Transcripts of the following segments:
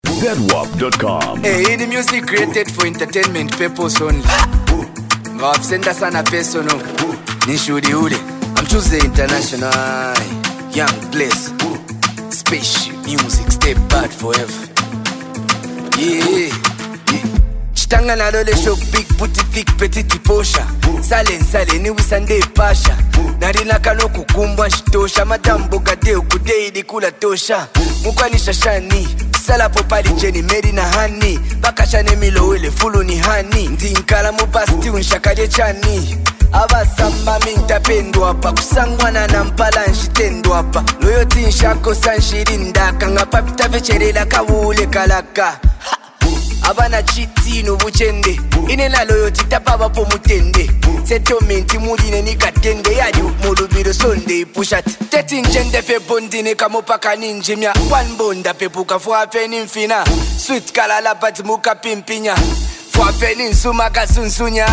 ZWAP.com. Hey, the music created for entertainment purpose only. I've sent us on a person. Nishudi Ude. I'm Tuesday International. Young Bless. Spaceship music. Stay bad forever. Yeah. Chitanga na lole show big booty thick petite posha. Sale ni wisande pasha. Narina kano kukumbwa shitosha. Madambo gade ukudei di kula tosha. Mukwani shashani. Sala popali jeni meri na hani. Baka chane milo wele fulu ni hani. Ndi nkala mupasti unshakade chani. Aba samba minta pendo hapa. Kusangwana na mpala nshitendo hapa. Loyoti nshako sanshirinda. Kanga papita vecherela kawule kalaka. Abana chiti no buchende. Ine na loyoti tapaba po mutende. Settlementi muline ni katende. Yadi mulubiro sonde pushat. Teti njende fe bondine kamopaka ninjimya. One bonda pe puka fwa peni mfina. Sweet kalala bat muka pimpinya. Fwa peni nsuma kasunsunya.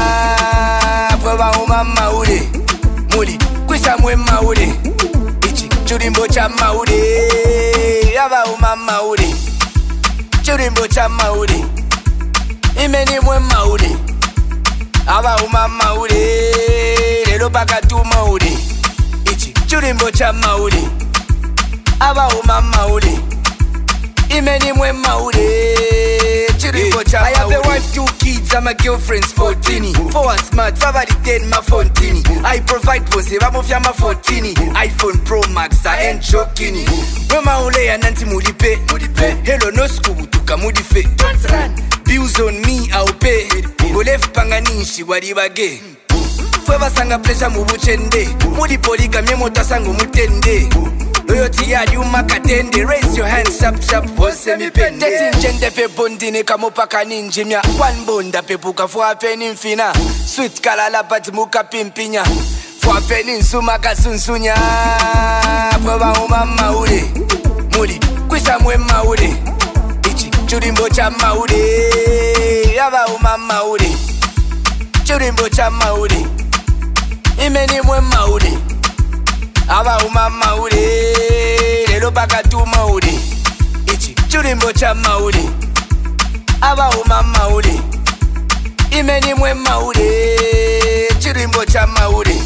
Fwa umama ule. Muli kwisa mwe maule. Ichi churimbo cha maule. Yaba umama ule. Churimbo cha maule. Imeni mwe maule. Aba umama ule. Lelo baka tu maule. Ichi churimbo cha maule. Aba umama ule. Imeni mwe maule. Churimbo cha maule. I have a wife, 2 kids, and my girlfriend's 14. 4 smart, somebody 10 my fontini. I provide pose, vamofya my 14. iPhone Pro Max, I ain't joking. Wema ule ya nanti mudipe. Hello no skubu tuka mudife. Don't run. Bills on me, I'll pay. Go left panganishi waribage. Fweba sanga pleasure mubuchende. Mudi polika miemota sango mutende. Loyoti ya yuma katende. Raise your hands up sharp wose mi pende. Teti njende fe bondine kamopaka ninjimya. One bonda pe puka fwa peni mfina. Sweet kalala bat muka pimpinya. Fwa peni nsuma kasunsunya. Fweba umama ule. Muli kwisa mwe maule. Ichi churimbo cha maule. Yaba umama ule. Churimbo cha maule. Imeni mwe maule. Aba umama ule. Lelo baka tu maule. Ichi churimbo cha maule. Aba umama ule. Imeni mwe maule. Churimbo cha maule.